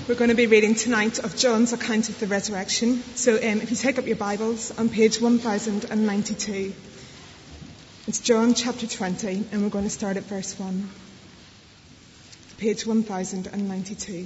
We're going to be reading tonight of John's account of the resurrection. So if you take up your Bibles on page 1092, it's John chapter 20, and we're going to start at verse 1. Page 1092.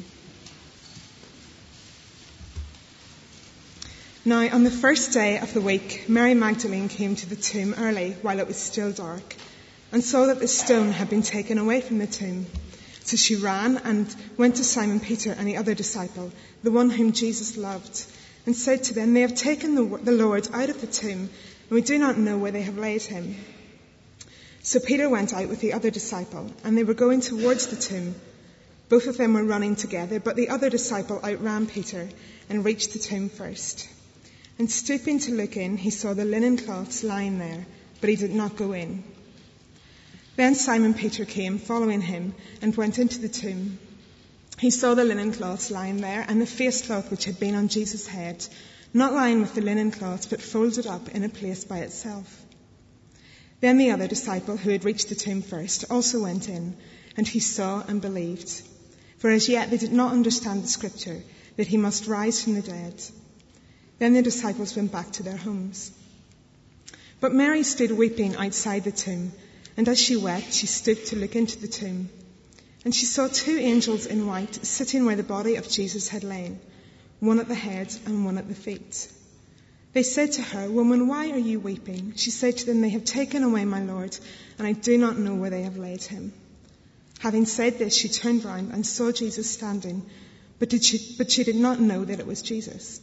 Now, on the first day of the week, Mary Magdalene came to the tomb early while it was still dark, and saw that the stone had been taken away from the tomb. So she ran and went to Simon Peter and the other disciple, the one whom Jesus loved, and said to them, "They have taken the Lord out of the tomb, and we do not know where they have laid him." So Peter went out with the other disciple, and they were going towards the tomb. Both of them were running together, but the other disciple outran Peter and reached the tomb first. And stooping to look in, he saw the linen cloths lying there, but he did not go in. Then Simon Peter came, following him, and went into the tomb. He saw the linen cloths lying there, and the face cloth which had been on Jesus' head, not lying with the linen cloths, but folded up in a place by itself. Then the other disciple, who had reached the tomb first, also went in, and he saw and believed. For as yet they did not understand the scripture, that he must rise from the dead. Then the disciples went back to their homes. But Mary stood weeping outside the tomb. And as she wept, she stooped to look into the tomb. And she saw two angels in white sitting where the body of Jesus had lain, one at the head and one at the feet. They said to her, "Woman, why are you weeping?" She said to them, "They have taken away my Lord, and I do not know where they have laid him." Having said this, she turned round and saw Jesus standing, but she did not know that it was Jesus.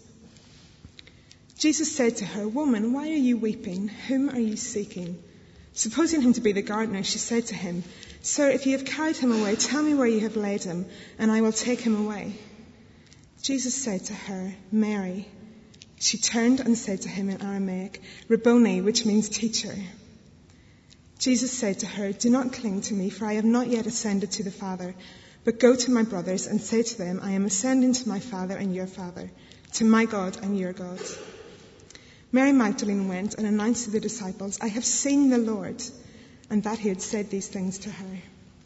Jesus said to her, "Woman, why are you weeping? Whom are you seeking?" Supposing him to be the gardener, she said to him, "Sir, if you have carried him away, tell me where you have laid him, and I will take him away." Jesus said to her, "Mary." She turned and said to him in Aramaic, "Rabboni," which means teacher. Jesus said to her, "Do not cling to me, for I have not yet ascended to the Father, but go to my brothers and say to them, I am ascending to my Father and your Father, to my God and your God." Mary Magdalene went and announced to the disciples, "I have seen the Lord," and that he had said these things to her.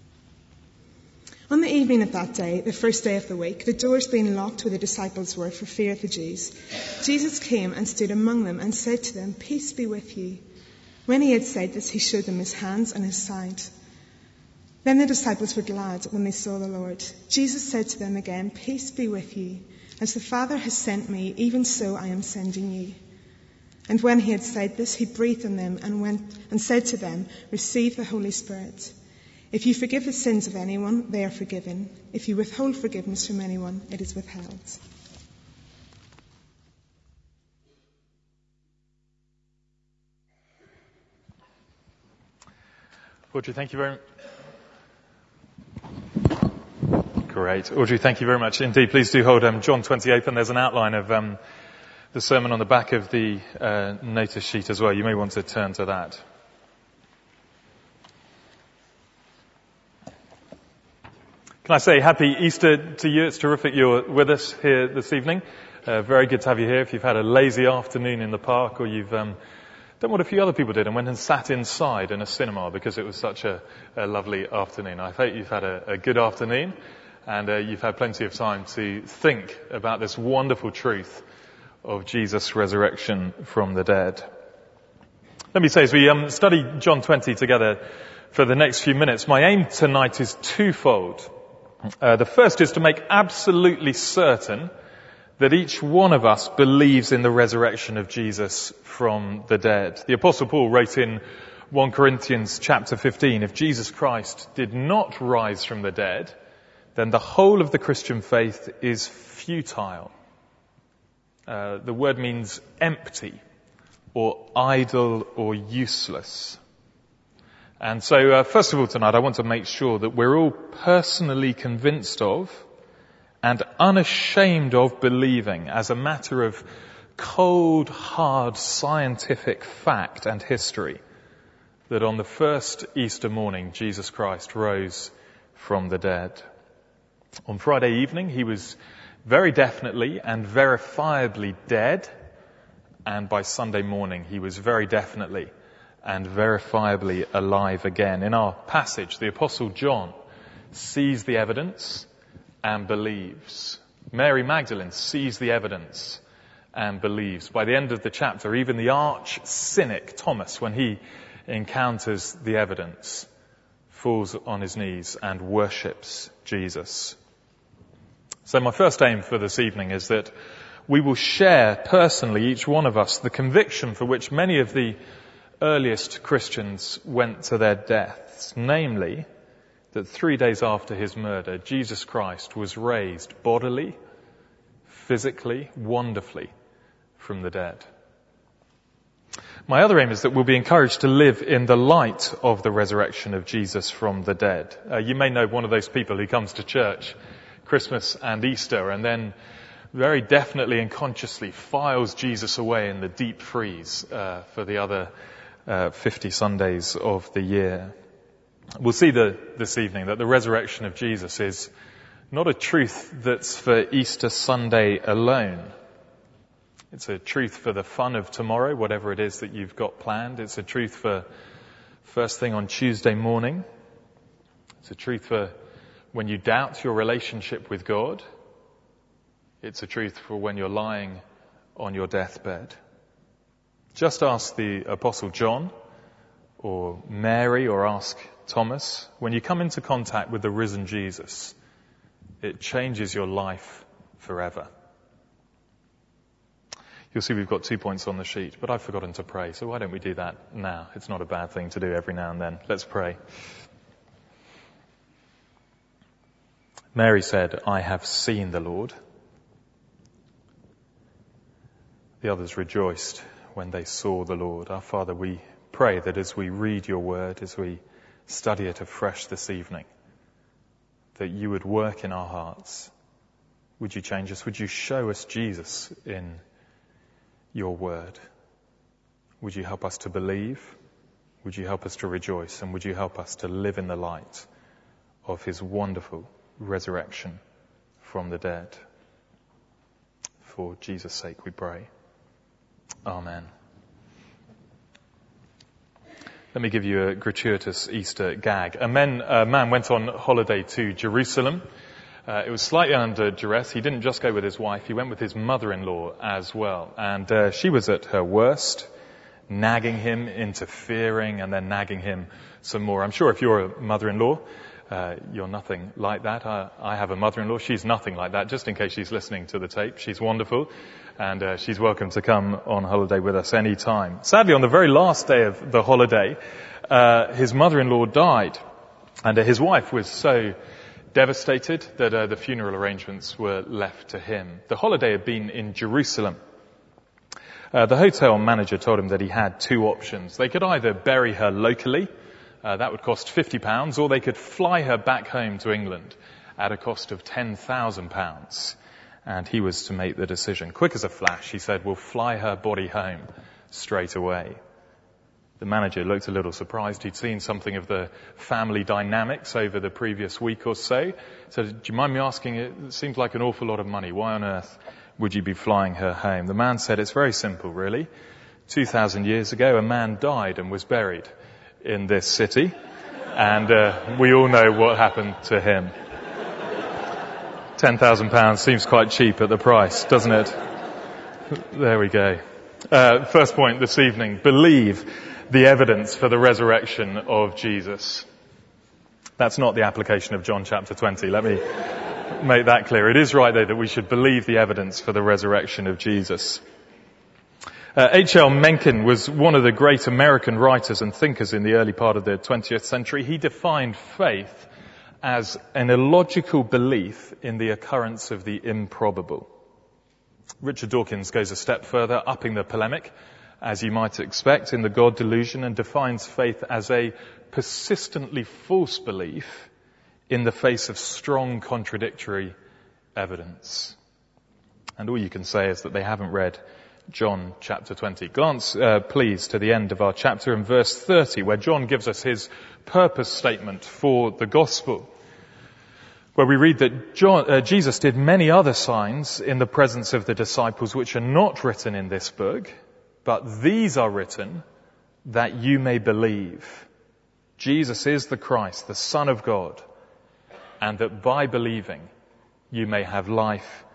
On the evening of that day, the first day of the week, the doors being locked where the disciples were for fear of the Jews, Jesus came and stood among them and said to them, "Peace be with you." When he had said this, he showed them his hands and his side. Then the disciples were glad when they saw the Lord. Jesus said to them again, "Peace be with you. As the Father has sent me, even so I am sending you." And when he had said this, he breathed on them and went and said to them, "Receive the Holy Spirit. If you forgive the sins of anyone, they are forgiven. If you withhold forgiveness from anyone, it is withheld." Audrey, thank you very much. Great. Audrey, thank you very much indeed. Please do hold John 20 open. There's an outline of the sermon on the back of the notice sheet as well. You may want to turn to that. Can I say happy Easter to you? It's terrific you're with us here this evening. Very good to have you here. If you've had a lazy afternoon in the park, or you've done what a few other people did and went and sat inside in a cinema because it was such a lovely afternoon. I hope you've had a good afternoon, and you've had plenty of time to think about this wonderful truth of Jesus' resurrection from the dead. Let me say, as we study John 20 together for the next few minutes, my aim tonight is twofold. The first is to make absolutely certain that each one of us believes in the resurrection of Jesus from the dead. The Apostle Paul wrote in 1 Corinthians chapter 15, if Jesus Christ did not rise from the dead, then the whole of the Christian faith is futile. The word means empty, or idle, or useless. And so, first of all tonight, I want to make sure that we're all personally convinced of and unashamed of believing, as a matter of cold, hard, scientific fact and history, that on the first Easter morning, Jesus Christ rose from the dead. On Friday evening, he was very definitely and verifiably dead, and by Sunday morning, he was very definitely and verifiably alive again. In our passage, the Apostle John sees the evidence and believes. Mary Magdalene sees the evidence and believes. By the end of the chapter, even the arch cynic Thomas, when he encounters the evidence, falls on his knees and worships Jesus. So my first aim for this evening is that we will share personally, each one of us, the conviction for which many of the earliest Christians went to their deaths, namely that 3 days after his murder, Jesus Christ was raised bodily, physically, wonderfully from the dead. My other aim is that we'll be encouraged to live in the light of the resurrection of Jesus from the dead. You may know one of those people who comes to church Christmas and Easter and then very definitely and consciously files Jesus away in the deep freeze for the other 50 Sundays of the year. We'll see this evening that the resurrection of Jesus is not a truth that's for Easter Sunday alone. It's a truth for the fun of tomorrow, whatever it is that you've got planned. It's a truth for first thing on Tuesday morning. It's a truth for when you doubt your relationship with God. It's a truth for when you're lying on your deathbed. Just ask the Apostle John or Mary or ask Thomas. When you come into contact with the risen Jesus, it changes your life forever. You'll see we've got 2 points on the sheet, but I've forgotten to pray, so why don't we do that now? It's not a bad thing to do every now and then. Let's pray. Mary said, "I have seen the Lord." The others rejoiced when they saw the Lord. Our Father, we pray that as we read your word, as we study it afresh this evening, that you would work in our hearts. Would you change us? Would you show us Jesus in your word? Would you help us to believe? Would you help us to rejoice? And would you help us to live in the light of his wonderful resurrection from the dead? For Jesus' sake we pray. Amen. Let me give you a gratuitous Easter gag. A man went on holiday to Jerusalem. It was slightly under duress. He didn't just go with his wife, he went with his mother-in-law as well. And she was at her worst, nagging him, interfering, and then nagging him some more. I'm sure if you're a mother-in-law, you're nothing like that. I have a mother-in-law. She's nothing like that, just in case she's listening to the tape. She's wonderful, and she's welcome to come on holiday with us any time. Sadly, on the very last day of the holiday, his mother-in-law died, and his wife was so devastated that the funeral arrangements were left to him. The holiday had been in Jerusalem. The hotel manager told him that he had two options. They could either bury her locally, that would cost £50, or they could fly her back home to England at a cost of £10,000. And he was to make the decision. Quick as a flash, he said, "We'll fly her body home straight away." The manager looked a little surprised. He'd seen something of the family dynamics over the previous week or so. He said, "Do you mind me asking, it seems like an awful lot of money. Why on earth would you be flying her home?" The man said, "It's very simple, really. 2,000 years ago, a man died and was buried in this city. And we all know what happened to him." £10,000 seems quite cheap at the price, doesn't it? There we go. First point this evening, believe the evidence for the resurrection of Jesus. That's not the application of John chapter 20. Let me make that clear. It is right, though, that we should believe the evidence for the resurrection of Jesus. H.L. Mencken was one of the great American writers and thinkers in the early part of the 20th century. He defined faith as an illogical belief in the occurrence of the improbable. Richard Dawkins goes a step further, upping the polemic, as you might expect, in the God delusion, and defines faith as a persistently false belief in the face of strong contradictory evidence. And all you can say is that they haven't read John chapter 20. Glance, please, to the end of our chapter in verse 30, where John gives us his purpose statement for the gospel, where we read that Jesus did many other signs in the presence of the disciples which are not written in this book, but these are written that you may believe Jesus is the Christ, the Son of God, and that by believing you may have life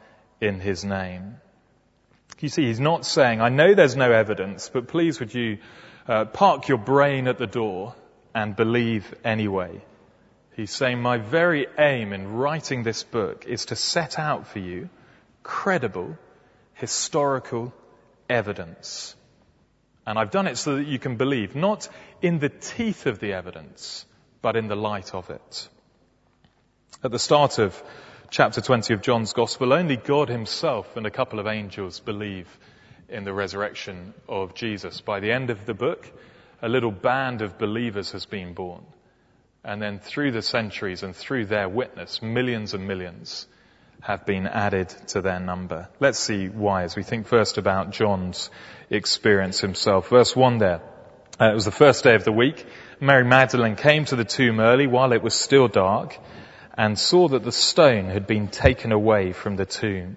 in his name. You see, he's not saying, I know there's no evidence, but please would you park your brain at the door and believe anyway. He's saying, my very aim in writing this book is to set out for you credible, historical evidence. And I've done it so that you can believe, not in the teeth of the evidence, but in the light of it. At the start of chapter 20 of John's Gospel, only God himself and a couple of angels believe in the resurrection of Jesus. By the end of the book, a little band of believers has been born. And then through the centuries and through their witness, millions and millions have been added to their number. Let's see why as we think first about John's experience himself. Verse 1 there. It was the first day of the week. Mary Magdalene came to the tomb early while it was still dark and saw that the stone had been taken away from the tomb.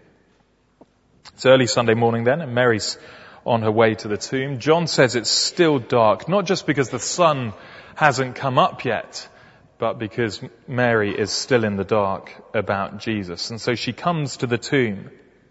It's early Sunday morning then, and Mary's on her way to the tomb. John says it's still dark, not just because the sun hasn't come up yet, but because Mary is still in the dark about Jesus. And so she comes to the tomb.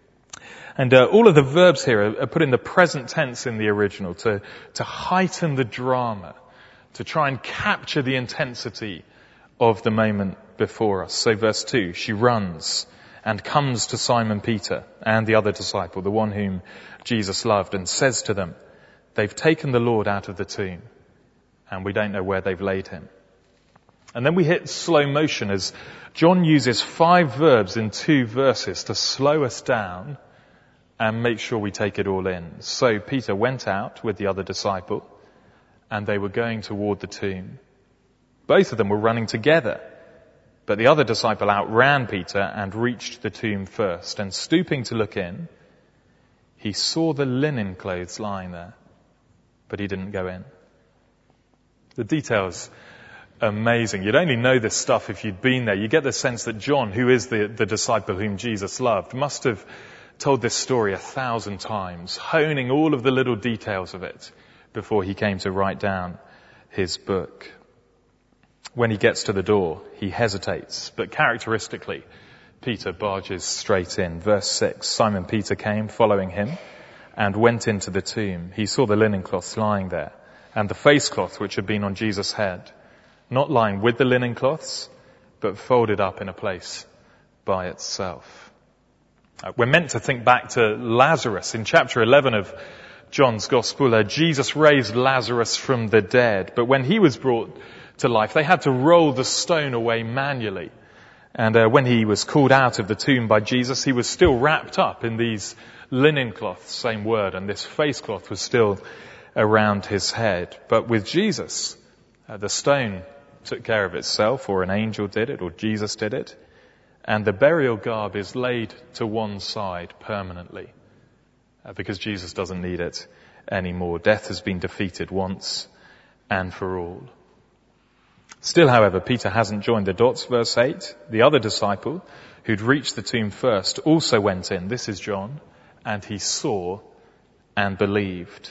And all of the verbs here are put in the present tense in the original to heighten the drama, to try and capture the intensity of the moment before us. So verse 2, she runs and comes to Simon Peter and the other disciple, the one whom Jesus loved, and says to them, they've taken the Lord out of the tomb and we don't know where they've laid him. And then we hit slow motion as John uses 5 verbs in 2 verses to slow us down and make sure we take it all in. So Peter went out with the other disciple and they were going toward the tomb. Both of them were running together, but the other disciple outran Peter and reached the tomb first. And stooping to look in, he saw the linen clothes lying there, but he didn't go in. The details amazing. You'd only know this stuff if you'd been there. You get the sense that John, who is the disciple whom Jesus loved, must have told this story 1,000 times, honing all of the little details of it before he came to write down his book. When he gets to the door, he hesitates, but characteristically, Peter barges straight in. Verse 6, Simon Peter came following him and went into the tomb. He saw the linen cloths lying there and the face cloth which had been on Jesus' head, not lying with the linen cloths, but folded up in a place by itself. We're meant to think back to Lazarus. In chapter 11 of John's Gospel, Jesus raised Lazarus from the dead, but when he was brought to life, they had to roll the stone away manually. And when he was called out of the tomb by Jesus, he was still wrapped up in these linen cloths, same word, and this face cloth was still around his head. But with Jesus, the stone took care of itself, or an angel did it, or Jesus did it, and the burial garb is laid to one side permanently, because Jesus doesn't need it anymore. Death has been defeated once and for all. Still, however, Peter hasn't joined the dots. Verse 8, the other disciple who'd reached the tomb first also went in. This is John, and he saw and believed.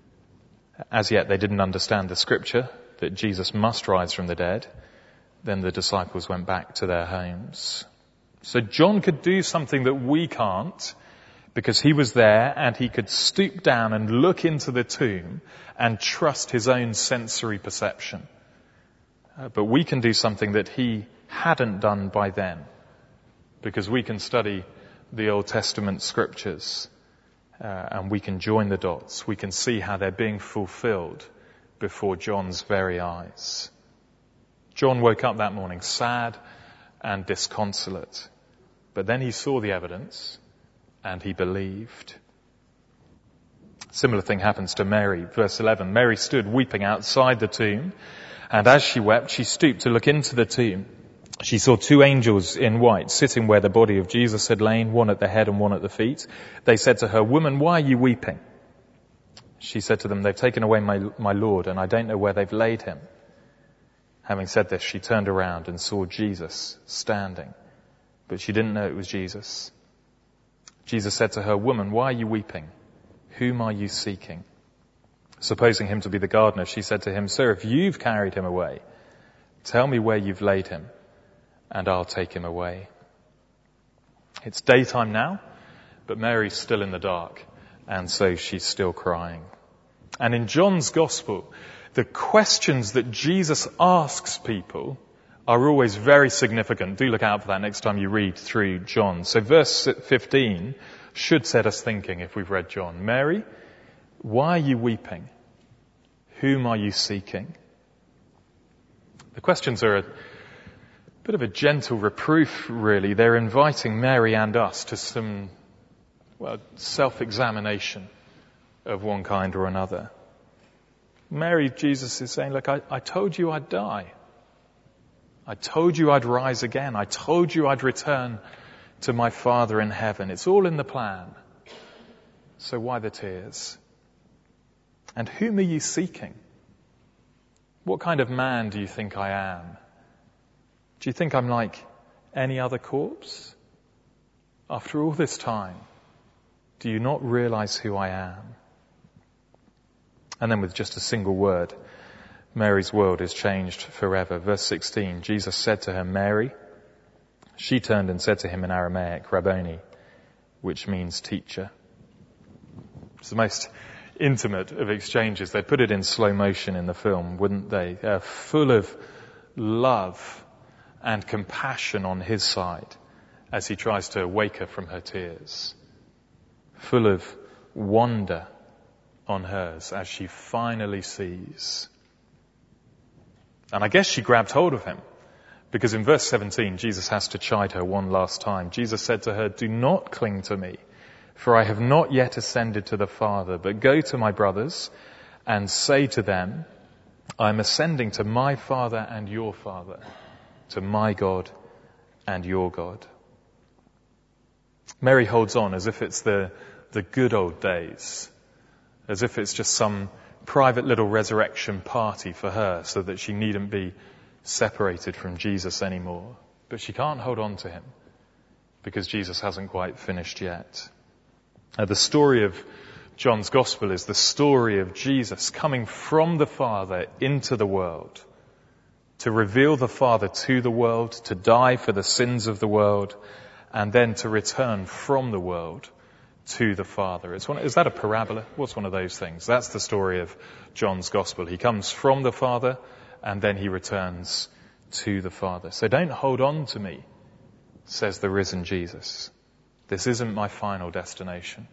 As yet, they didn't understand the scripture that Jesus must rise from the dead. Then the disciples went back to their homes. So John could do something that we can't, because he was there and he could stoop down and look into the tomb and trust his own sensory perception. But we can do something that he hadn't done by then, because we can study the Old Testament scriptures and we can join the dots. We can see how they're being fulfilled before John's very eyes. John woke up that morning sad and disconsolate, but then he saw the evidence and he believed. Similar thing happens to Mary. Verse 11, Mary stood weeping outside the tomb, and as she wept, she stooped to look into the tomb. She saw 2 angels in white sitting where the body of Jesus had lain, one at the head and one at the feet. They said to her, "Woman, why are you weeping?" She said to them, "They've taken away my Lord, and I don't know where they've laid him." Having said this, she turned around and saw Jesus standing, but she didn't know it was Jesus. Jesus said to her, "Woman, why are you weeping? Whom are you seeking?" Supposing him to be the gardener, she said to him, "Sir, if you've carried him away, tell me where you've laid him, and I'll take him away." It's daytime now, But Mary's still in the dark, and so she's still crying. And in John's Gospel, the questions that Jesus asks people are always very significant. Do look out for that next time you read through John. So verse 15 should set us thinking if we've read John. Mary, why are you weeping? Whom are you seeking? The questions are a bit of a gentle reproof, really. They're inviting Mary and us to some, self-examination of one kind or another. Mary, Jesus is saying, look, I told you I'd die. I told you I'd rise again. I told you I'd return to my Father in heaven. It's all in the plan. So why the tears? And whom are you seeking? What kind of man do you think I am? Do you think I'm like any other corpse? After all this time, do you not realize who I am? And then with just a single word, Mary's world is changed forever. Verse 16, Jesus said to her, Mary. She turned and said to him in Aramaic, Rabboni, which means teacher. It's the most intimate of exchanges. They'd put it in slow motion in the film, wouldn't they? Full of love and compassion on his side as he tries to wake her from her tears. Full of wonder on hers as she finally sees. And I guess she grabbed hold of him, because in verse 17, Jesus has to chide her one last time. Jesus said to her, do not cling to me, for I have not yet ascended to the Father, but go to my brothers and say to them, I'm ascending to my Father and your Father, to my God and your God. Mary holds on as if it's the good old days, as if it's just some private little resurrection party for her so that she needn't be separated from Jesus anymore. But she can't hold on to him because Jesus hasn't quite finished yet. The story of John's Gospel is the story of Jesus coming from the Father into the world to reveal the Father to the world, to die for the sins of the world, and then to return from the world to the Father. Is that a parabola? What's one of those things? That's the story of John's Gospel. He comes from the Father and then he returns to the Father. So don't hold on to me, says the risen Jesus. This isn't my final destination.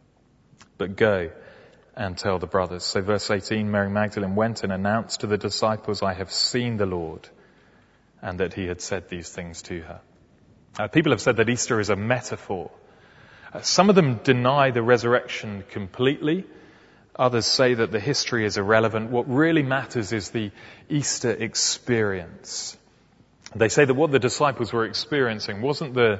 But go and tell the brothers. So verse 18, Mary Magdalene went and announced to the disciples, I have seen the Lord, and that he had said these things to her. People have said that Easter is a metaphor. Some of them deny the resurrection completely. Others say that the history is irrelevant. What really matters is the Easter experience. They say that what the disciples were experiencing wasn't the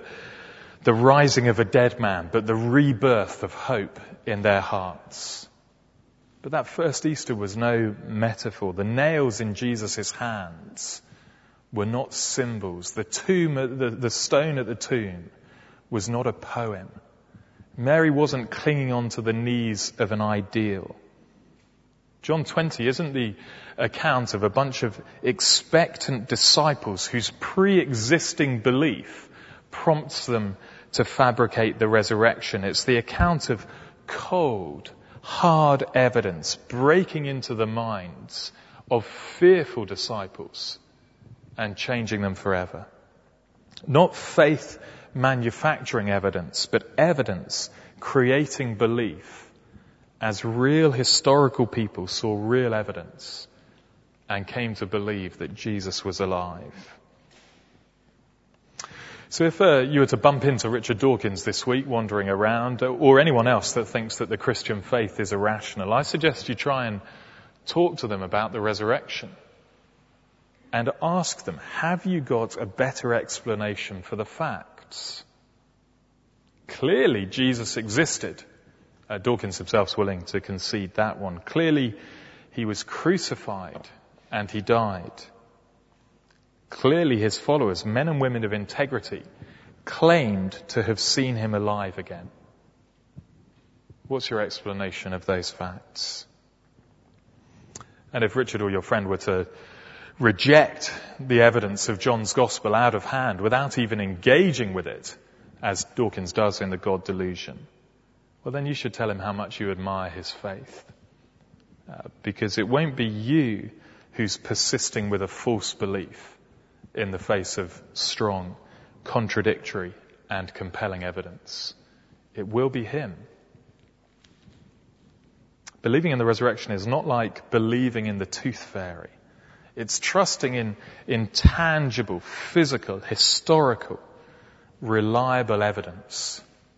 rising of a dead man, but the rebirth of hope in their hearts. But that first Easter was no metaphor. The nails in Jesus' hands were not symbols. The stone at the tomb was not a poem. Mary wasn't clinging on to the knees of an ideal. John 20 isn't the account of a bunch of expectant disciples whose pre-existing belief prompts them to fabricate the resurrection. It's the account of cold, hard evidence breaking into the minds of fearful disciples and changing them forever. Not faith manufacturing evidence, but evidence creating belief as real historical people saw real evidence and came to believe that Jesus was alive. So if you were to bump into Richard Dawkins this week wandering around, or anyone else that thinks that the Christian faith is irrational, I suggest you try and talk to them about the resurrection and ask them, have you got a better explanation for the facts? Clearly Jesus existed. Dawkins himself's willing to concede that one. Clearly he was crucified and he died. Clearly his followers, men and women of integrity, claimed to have seen him alive again. What's your explanation of those facts? And if Richard or your friend were to reject the evidence of John's Gospel out of hand without even engaging with it, as Dawkins does in The God Delusion, well, then you should tell him how much you admire his faith. Because it won't be you who's persisting with a false belief in the face of strong, contradictory, and compelling evidence. It will be him. Believing in the resurrection is not like believing in the tooth fairy. It's trusting in tangible, physical, historical, reliable evidence.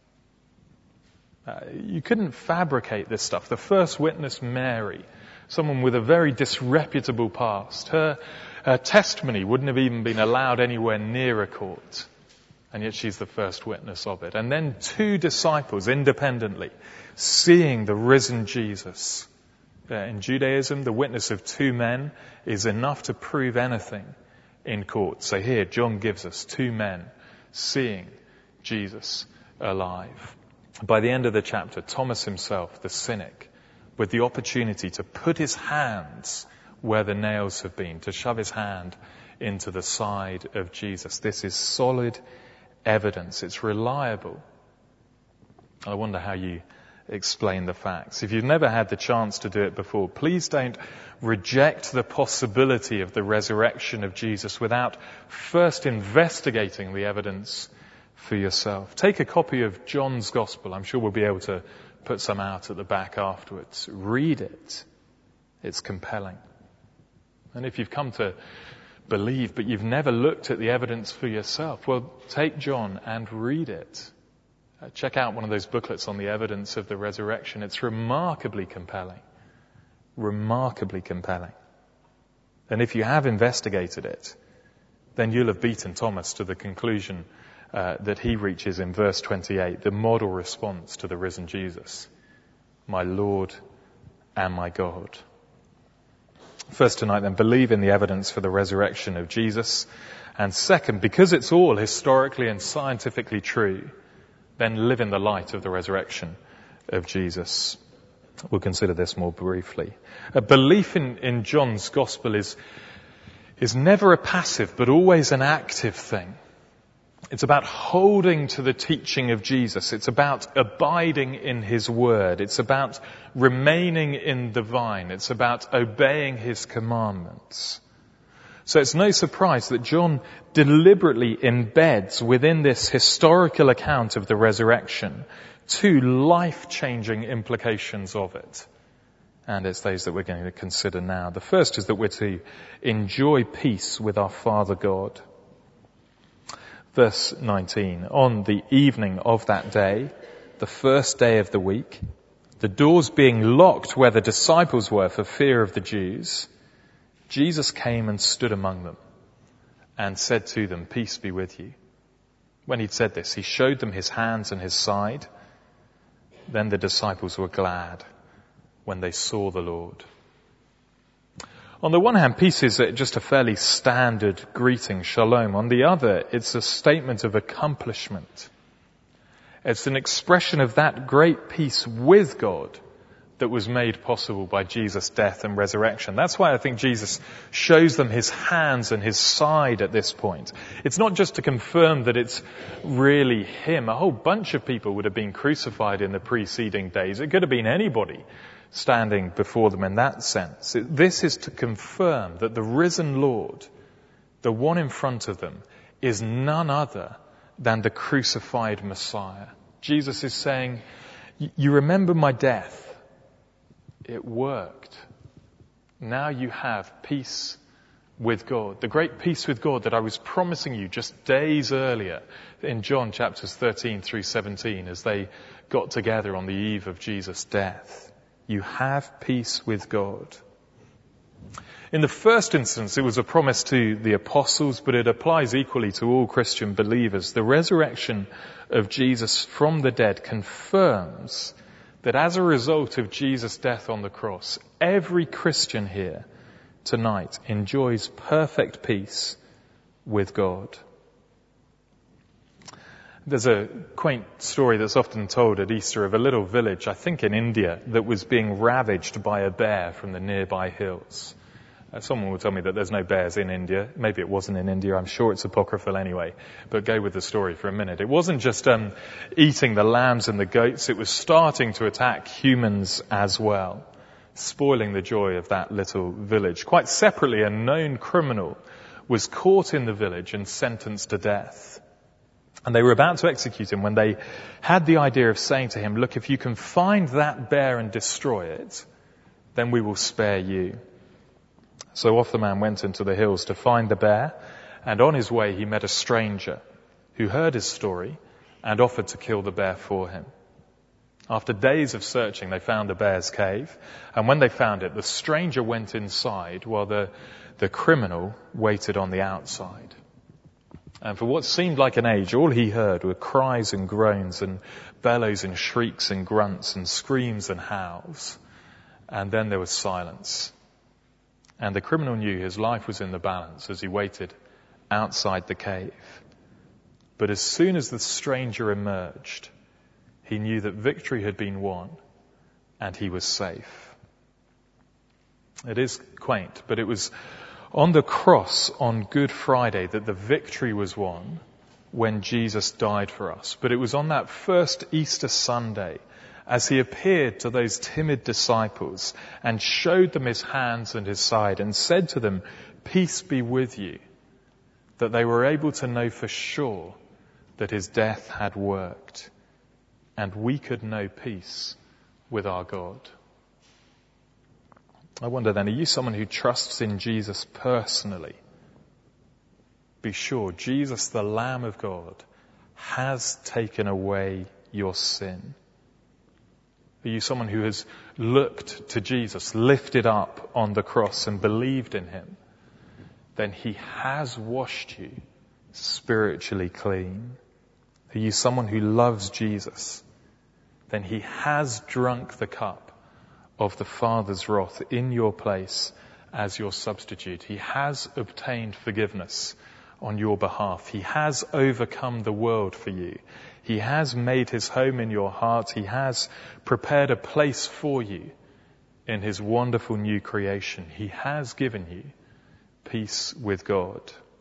You couldn't fabricate this stuff. The first witness, Mary, someone with a very disreputable past, her testimony wouldn't have even been allowed anywhere near a court. And yet she's the first witness of it. And then 2 disciples independently seeing the risen Jesus. In Judaism, the witness of 2 men is enough to prove anything in court. So here, John gives us 2 men seeing Jesus alive. By the end of the chapter, Thomas himself, the cynic, with the opportunity to put his hands where the nails have been, to shove his hand into the side of Jesus. This is solid evidence. It's reliable. I wonder how you explain the facts. If you've never had the chance to do it before, please don't reject the possibility of the resurrection of Jesus without first investigating the evidence for yourself. Take a copy of John's Gospel. I'm sure we'll be able to put some out at the back afterwards. Read it. It's compelling. And if you've come to believe, but you've never looked at the evidence for yourself, well, take John and read it. Check out one of those booklets on the evidence of the resurrection. It's remarkably compelling. Remarkably compelling. And if you have investigated it, then you'll have beaten Thomas to the conclusion that he reaches in verse 28, the model response to the risen Jesus. My Lord and my God. First tonight then, believe in the evidence for the resurrection of Jesus. And second, because it's all historically and scientifically true, then live in the light of the resurrection of Jesus. We'll consider this more briefly. A belief in John's Gospel is never a passive, but always an active thing. It's about holding to the teaching of Jesus. It's about abiding in his word. It's about remaining in the vine. It's about obeying his commandments. So it's no surprise that John deliberately embeds within this historical account of the resurrection 2 life-changing implications of it. And it's those that we're going to consider now. The first is that we're to enjoy peace with our Father God. Verse 19, on the evening of that day, the first day of the week, the doors being locked where the disciples were for fear of the Jews, Jesus came and stood among them and said to them, peace be with you. When he'd said this, he showed them his hands and his side. Then the disciples were glad when they saw the Lord. On the one hand, peace is just a fairly standard greeting, shalom. On the other, it's a statement of accomplishment. It's an expression of that great peace with God that was made possible by Jesus' death and resurrection. That's why I think Jesus shows them his hands and his side at this point. It's not just to confirm that it's really him. A whole bunch of people would have been crucified in the preceding days. It could have been anybody standing before them in that sense. This is to confirm that the risen Lord, the one in front of them, is none other than the crucified Messiah. Jesus is saying, you remember my death. It worked. Now you have peace with God. The great peace with God that I was promising you just days earlier in John chapters 13 through 17 as they got together on the eve of Jesus' death. You have peace with God. In the first instance, it was a promise to the apostles, but it applies equally to all Christian believers. The resurrection of Jesus from the dead confirms that as a result of Jesus' death on the cross, every Christian here tonight enjoys perfect peace with God. There's a quaint story that's often told at Easter of a little village, I think in India, that was being ravaged by a bear from the nearby hills. Someone will tell me that there's no bears in India. Maybe it wasn't in India. I'm sure it's apocryphal anyway. But go with the story for a minute. It wasn't just eating the lambs and the goats. It was starting to attack humans as well, spoiling the joy of that little village. Quite separately, a known criminal was caught in the village and sentenced to death. And they were about to execute him when they had the idea of saying to him, look, if you can find that bear and destroy it, then we will spare you. So off the man went into the hills to find the bear, and on his way he met a stranger who heard his story and offered to kill the bear for him. After days of searching, they found the bear's cave, and when they found it, the stranger went inside while the criminal waited on the outside. And for what seemed like an age, all he heard were cries and groans and bellows and shrieks and grunts and screams and howls. And then there was silence. And the criminal knew his life was in the balance as he waited outside the cave. But as soon as the stranger emerged, he knew that victory had been won and he was safe. It is quaint, but it was on the cross on Good Friday that the victory was won when Jesus died for us. But it was on that first Easter Sunday, as he appeared to those timid disciples and showed them his hands and his side and said to them, peace be with you, that they were able to know for sure that his death had worked and we could know peace with our God. I wonder then, are you someone who trusts in Jesus personally? Be sure Jesus, the Lamb of God, has taken away your sin. Are you someone who has looked to Jesus, lifted up on the cross and believed in him? Then he has washed you spiritually clean. Are you someone who loves Jesus? Then he has drunk the cup of the Father's wrath in your place as your substitute. He has obtained forgiveness on your behalf. He has overcome the world for you. He has made his home in your heart. He has prepared a place for you in his wonderful new creation. He has given you peace with God.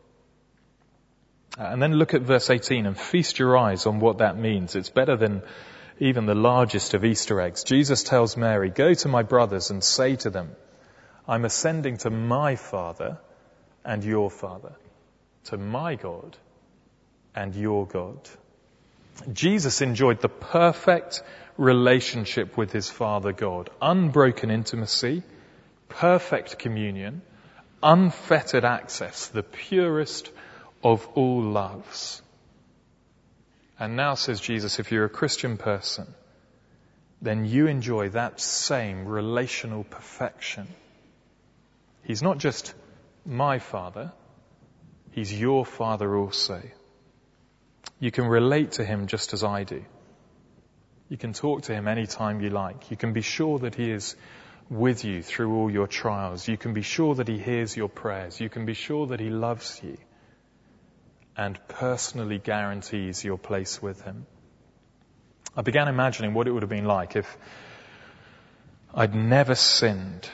And then look at verse 18 and feast your eyes on what that means. It's better than even the largest of Easter eggs. Jesus tells Mary, go to my brothers and say to them, I'm ascending to my Father and your Father, to my God and your God. Jesus enjoyed the perfect relationship with his Father God, unbroken intimacy, perfect communion, unfettered access, the purest of all loves. And now, says Jesus, if you're a Christian person, then you enjoy that same relational perfection. He's not just my Father, he's your Father also. You can relate to him just as I do. You can talk to him anytime you like. You can be sure that he is with you through all your trials. You can be sure that he hears your prayers. You can be sure that he loves you and personally guarantees your place with him. I began imagining what it would have been like if I'd never sinned,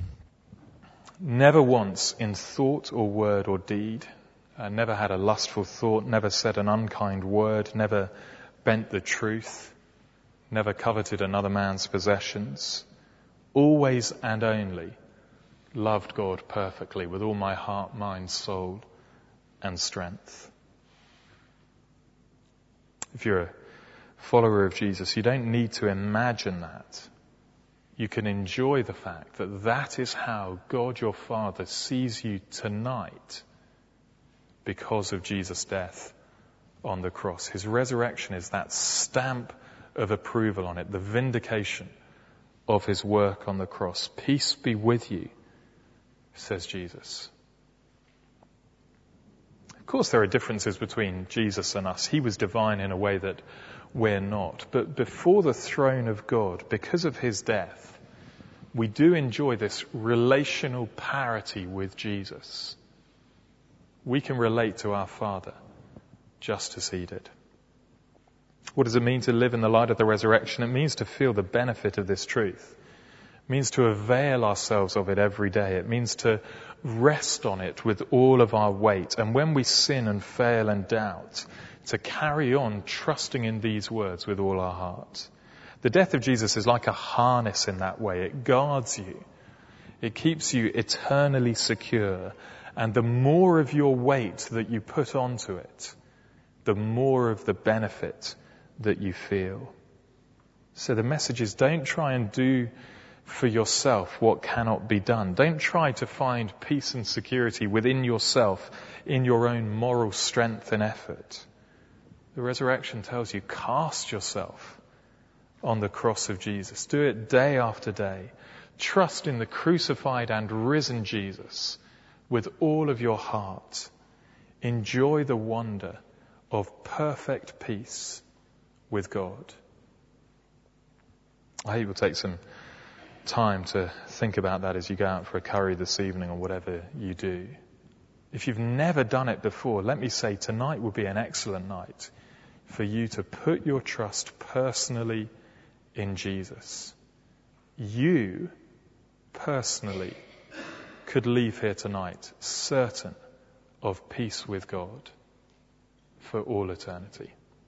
never once in thought or word or deed. I never had a lustful thought, never said an unkind word, never bent the truth, never coveted another man's possessions, always and only loved God perfectly with all my heart, mind, soul, and strength. If you're a follower of Jesus, you don't need to imagine that. You can enjoy the fact that that is how God your Father sees you tonight because of Jesus' death on the cross. His resurrection is that stamp of approval on it, the vindication of his work on the cross. Peace be with you, says Jesus. Of course, there are differences between Jesus and us. He was divine in a way that we're not. But before the throne of God, because of his death, we do enjoy this relational parity with Jesus. We can relate to our Father just as he did. What does it mean to live in the light of the resurrection? It means to feel the benefit of this truth. It means to avail ourselves of it every day. It means to rest on it with all of our weight. And when we sin and fail and doubt, to carry on trusting in these words with all our heart. The death of Jesus is like a harness in that way. It guards you. It keeps you eternally secure. And the more of your weight that you put onto it, the more of the benefit that you feel. So the message is, don't try and do for yourself what cannot be done. Don't try to find peace and security within yourself in your own moral strength and effort. The resurrection tells you, cast yourself on the cross of Jesus. Do it day after day. Trust in the crucified and risen Jesus with all of your heart. Enjoy the wonder of perfect peace with God. I hope you'll take some time to think about that as you go out for a curry this evening or whatever you do. If you've never done it before, let me say tonight will be an excellent night for you to put your trust personally in Jesus. You personally could leave here tonight certain of peace with God for all eternity.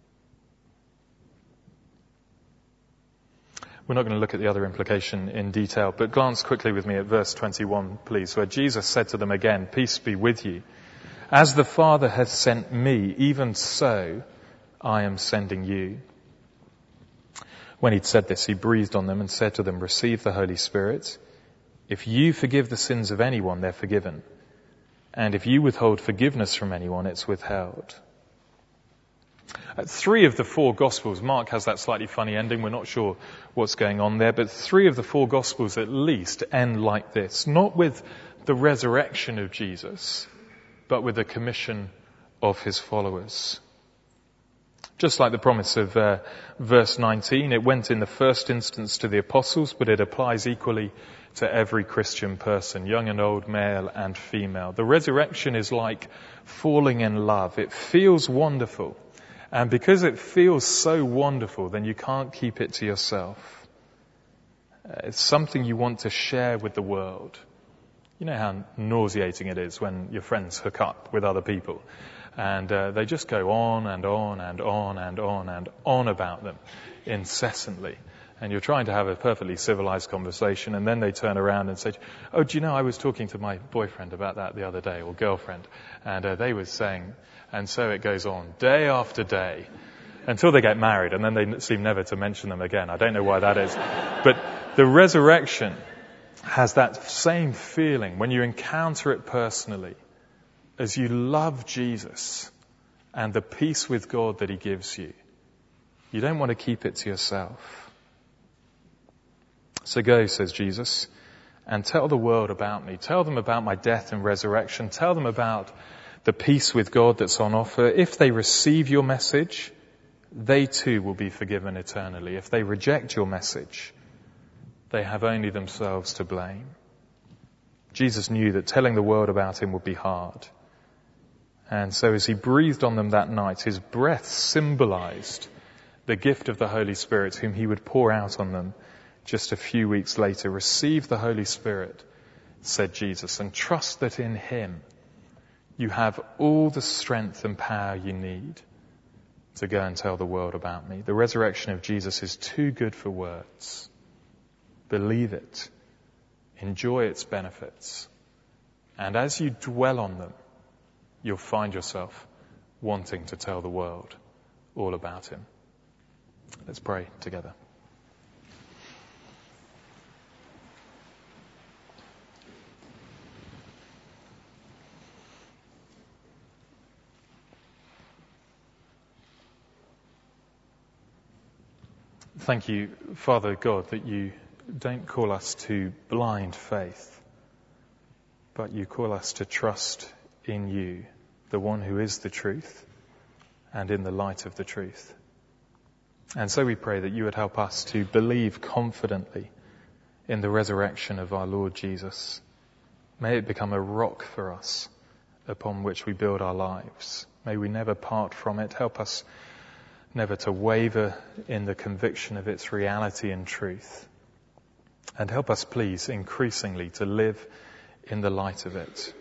We're not going to look at the other implication in detail, but glance quickly with me at verse 21, please, where Jesus said to them again, "Peace be with you. As the Father has sent me, even so I am sending you." When he'd said this, he breathed on them and said to them, "Receive the Holy Spirit. If you forgive the sins of anyone, they're forgiven. And if you withhold forgiveness from anyone, it's withheld." 3 of the 4 Gospels, Mark has that slightly funny ending, we're not sure what's going on there, but 3 of the 4 Gospels at least end like this, not with the resurrection of Jesus, but with the commission of his followers. Just like the promise of verse 19, it went in the first instance to the apostles, but it applies equally to every Christian person, young and old, male and female. The resurrection is like falling in love. It feels wonderful. And because it feels so wonderful, then you can't keep it to yourself. It's something you want to share with the world. You know how nauseating it is when your friends hook up with other people. And they just go on and on and on and on and on about them incessantly. And you're trying to have a perfectly civilized conversation, and then they turn around and say, "Oh, do you know, I was talking to my boyfriend about that the other day," or girlfriend, and they were saying, and so it goes on, day after day, until they get married, and then they seem never to mention them again. I don't know why that is. But the resurrection has that same feeling when you encounter it personally, as you love Jesus and the peace with God that he gives you. You don't want to keep it to yourself. So go, says Jesus, and tell the world about me. Tell them about my death and resurrection. Tell them about the peace with God that's on offer. If they receive your message, they too will be forgiven eternally. If they reject your message, they have only themselves to blame. Jesus knew that telling the world about him would be hard. And so as he breathed on them that night, his breath symbolized the gift of the Holy Spirit, whom he would pour out on them just a few weeks later. Receive the Holy Spirit, said Jesus, and trust that in him you have all the strength and power you need to go and tell the world about me. The resurrection of Jesus is too good for words. Believe it. Enjoy its benefits. And as you dwell on them, you'll find yourself wanting to tell the world all about him. Let's pray together. Thank you, Father God, that you don't call us to blind faith, but you call us to trust in you, the one who is the truth, and in the light of the truth. And so we pray that you would help us to believe confidently in the resurrection of our Lord Jesus. May it become a rock for us upon which we build our lives. May we never part from it. Help us never to waver in the conviction of its reality and truth. And help us, please, increasingly to live in the light of it.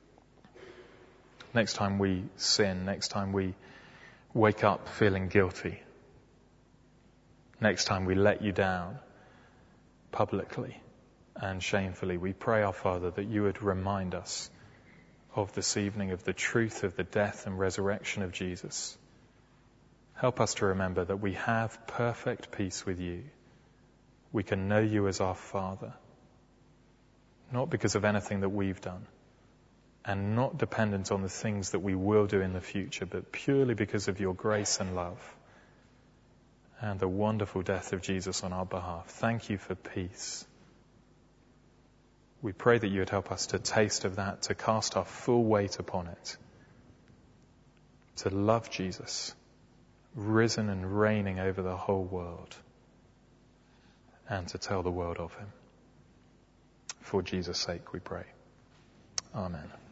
Next time we sin, next time we wake up feeling guilty, next time we let you down publicly and shamefully, we pray, our Father, that you would remind us of this evening of the truth of the death and resurrection of Jesus. Help us to remember that we have perfect peace with you. We can know you as our Father, not because of anything that we've done, and not dependent on the things that we will do in the future, but purely because of your grace and love and the wonderful death of Jesus on our behalf. Thank you for peace. We pray that you would help us to taste of that, to cast our full weight upon it, to love Jesus, risen and reigning over the whole world, and to tell the world of him. For Jesus' sake we pray. Amen.